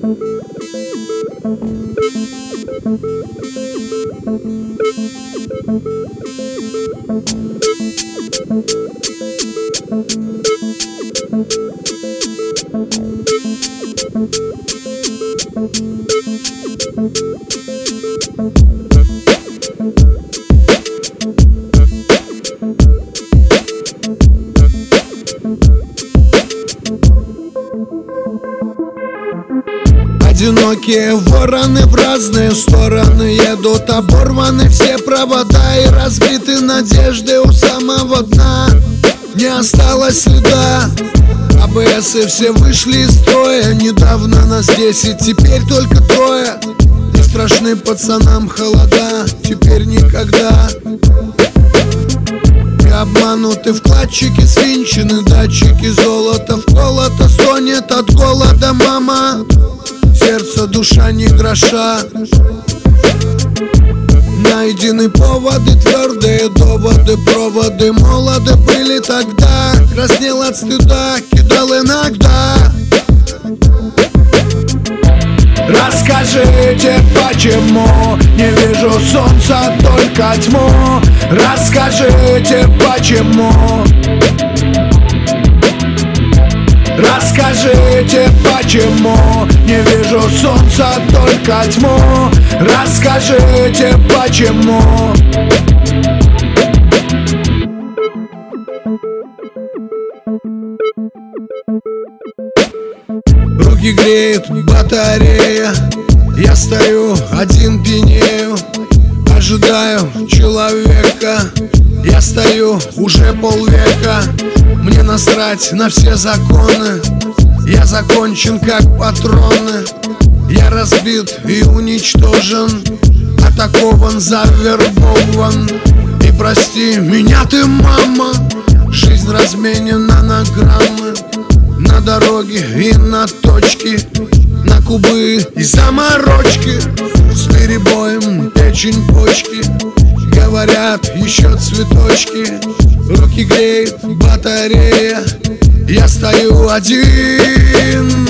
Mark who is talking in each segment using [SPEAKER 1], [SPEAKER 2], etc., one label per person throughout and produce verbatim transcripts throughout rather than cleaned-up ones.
[SPEAKER 1] Одинокие вороны в разные стороны едут, оборваны все провода и разбиты надежды у самого дна. Не осталось следа, АБСы все вышли из строя. Недавно нас десять, теперь только трое. Не страшны пацанам холода, теперь никогда. И обмануты вкладчики, свинчены датчики, золото в колото стонет от голода мама. Сердце, душа, ни гроша. Найдены поводы, твердые доводы, проводы. Молоды были тогда, краснел от стыда, кидал иногда. Расскажите, почему не вижу солнца, только тьму. Расскажите, почему. Расскажите, почему не вижу солнца, только тьму. Расскажите, почему. Руки греет батарея, я стою один пьянею, ожидаю человека. Я стою уже полвека, мне насрать на все законы. Я закончен как патроны, я разбит и уничтожен, атакован, завербован. И прости меня ты, мама, жизнь разменена на граммы, на дороге и на точке, на кубы и заморочки. С перебоем печень, почки, говорят еще цветочки. Руки греет батарея, я стою один.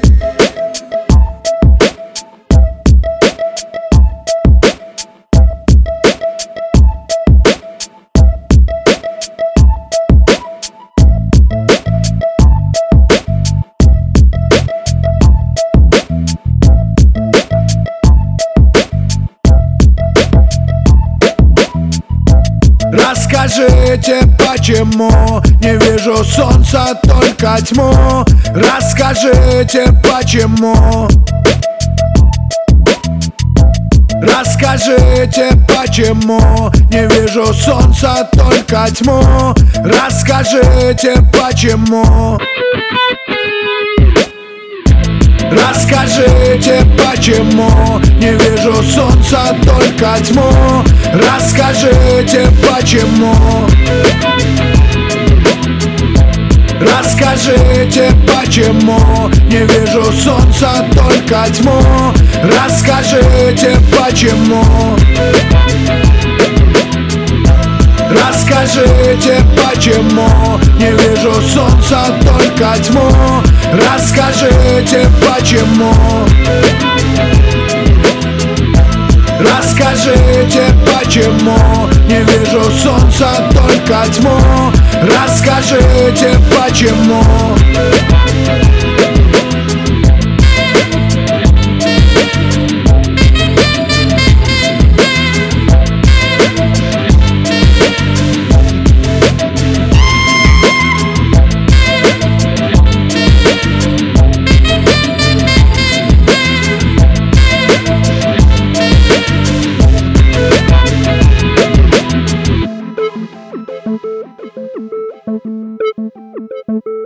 [SPEAKER 1] Расскажите, почему не вижу солнца, только тьму. Расскажите, почему. Расскажите, почему не вижу солнца, только тьму. Расскажите, почему. Расскажите, почему не вижу солнца, только тьму. Расскажите, почему. Расскажите, почему не вижу солнца, только тьму. Расскажите, почему. Расскажите, почему не вижу солнца, только тьму. Расскажите, почему. Расскажите, почему не вижу солнца, только тьму. Расскажите, почему.
[SPEAKER 2] Thank you.